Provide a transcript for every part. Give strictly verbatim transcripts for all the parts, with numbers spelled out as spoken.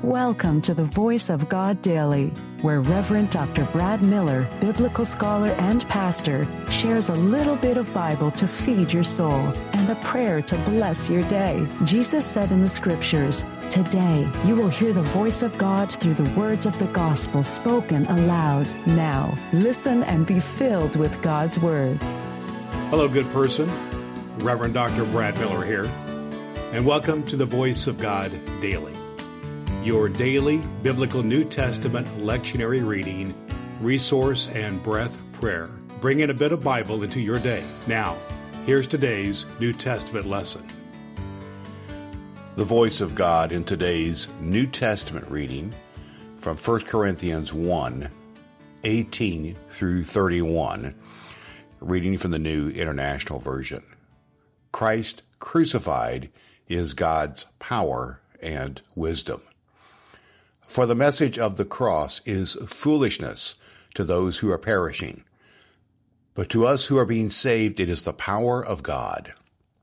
Welcome to the Voice of God Daily, where Reverend Doctor Brad Miller, biblical scholar and pastor, shares a little bit of Bible to feed your soul and a prayer to bless your day. Jesus said in the Scriptures, "Today you will hear the voice of God through the words of the gospel spoken aloud." Now, listen and be filled with God's Word. Hello, good person. Reverend Doctor Brad Miller here, and welcome to the Voice of God Daily, your daily biblical New Testament lectionary reading, resource, and breath prayer, bringing a bit of Bible into your day. Now, here's today's New Testament lesson. The voice of God in today's New Testament reading from First Corinthians one, eighteen through thirty-one, reading from the New International Version. Christ crucified is God's power and wisdom. For the message of the cross is foolishness to those who are perishing, but to us who are being saved it is the power of God.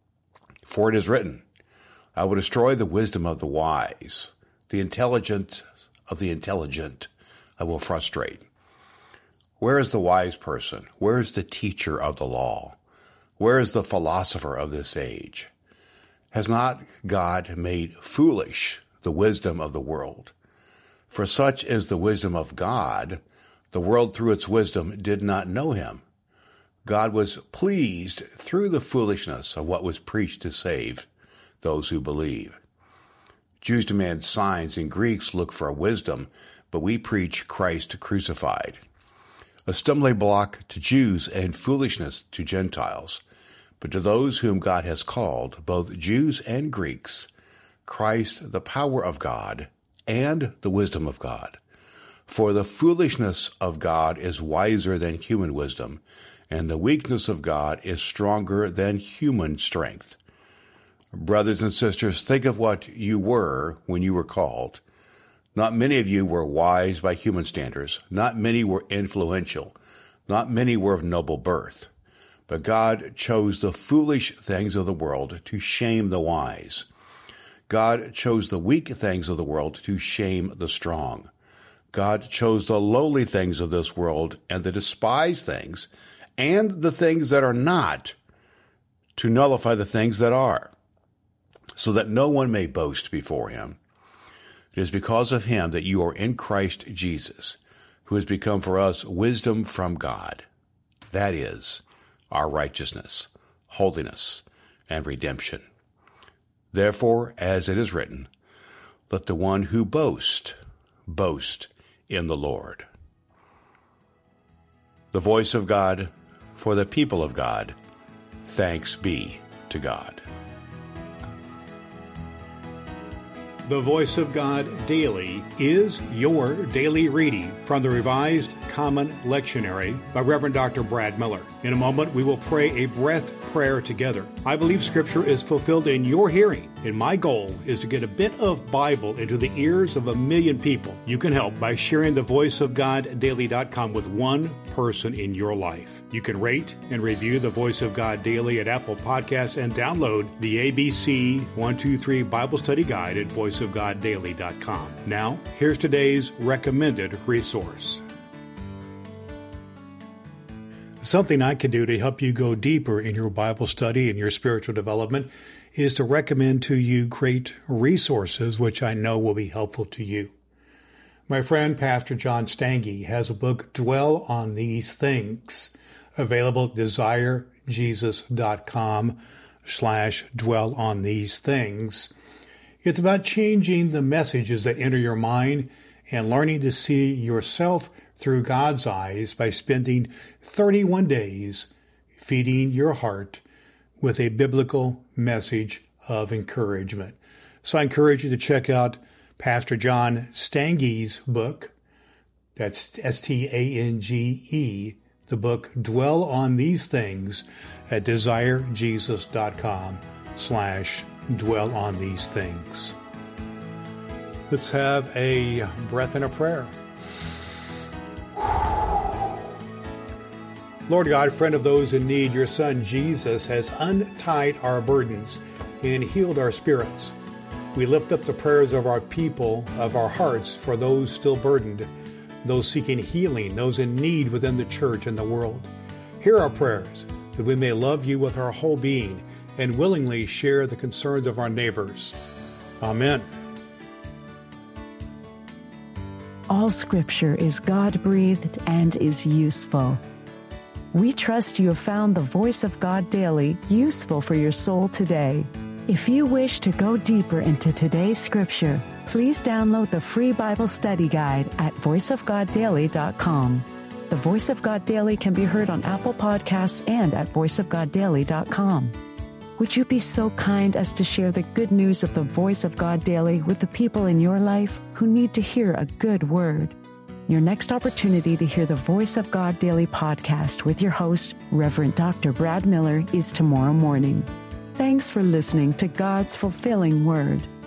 For it is written, "I will destroy the wisdom of the wise, the intelligence of the intelligent I will frustrate." Where is the wise person? Where is the teacher of the law? Where is the philosopher of this age? Has not God made foolish the wisdom of the world? For such is the wisdom of God, the world through its wisdom did not know him. God was pleased through the foolishness of what was preached to save those who believe. Jews demand signs and Greeks look for wisdom, but we preach Christ crucified. A stumbling block to Jews and foolishness to Gentiles. But to those whom God has called, both Jews and Greeks, Christ the power of God and the wisdom of God. For the foolishness of God is wiser than human wisdom, and the weakness of God is stronger than human strength. Brothers and sisters, think of what you were when you were called. Not many of you were wise by human standards. Not many were influential. Not many were of noble birth. But God chose the foolish things of the world to shame the wise. God chose the weak things of the world to shame the strong. God chose the lowly things of this world and the despised things and the things that are not to nullify the things that are, so that no one may boast before him. It is because of him that you are in Christ Jesus, who has become for us wisdom from God. That is, our righteousness, holiness, and redemption. Therefore, as it is written, let the one who boasts, boast in the Lord. The voice of God for the people of God. Thanks be to God. The Voice of God Daily is your daily reading from the Revised Common Lectionary by Reverend Doctor Brad Miller. In a moment, we will pray a breath prayer together. I believe Scripture is fulfilled in your hearing, and my goal is to get a bit of Bible into the ears of a million people. You can help by sharing the voice of god daily dot com with one person in your life. You can rate and review the Voice of God Daily at Apple Podcasts and download the A B C one two three Bible Study Guide at voice of god daily dot com. Now, here's today's recommended resource. Something I can do to help you go deeper in your Bible study and your spiritual development is to recommend to you great resources which I know will be helpful to you. My friend Pastor John Stange has a book, Dwell on These Things, available at desire jesus dot com slash dwell on these things. It's about changing the messages that enter your mind and learning to see yourself through God's eyes by spending thirty-one days feeding your heart with a biblical message of encouragement. So I encourage you to check out Pastor John Stange's book. That's S T A N G E, the book Dwell on These Things at desire jesus dot com slash dwell on these things. Let's have a breath and a prayer. Lord God, friend of those in need, your Son Jesus has untied our burdens and healed our spirits. We lift up the prayers of our people, of our hearts, for those still burdened, those seeking healing, those in need within the church and the world. Hear our prayers, that we may love you with our whole being and willingly share the concerns of our neighbors. Amen. All Scripture is God-breathed and is useful. We trust you have found the Voice of God Daily useful for your soul today. If you wish to go deeper into today's Scripture, please download the free Bible study guide at voice of god daily dot com. The Voice of God Daily can be heard on Apple Podcasts and at voice of god daily dot com. Would you be so kind as to share the good news of the Voice of God Daily with the people in your life who need to hear a good word? Your next opportunity to hear the Voice of God Daily podcast with your host, Reverend Doctor Brad Miller, is tomorrow morning. Thanks for listening to God's fulfilling Word.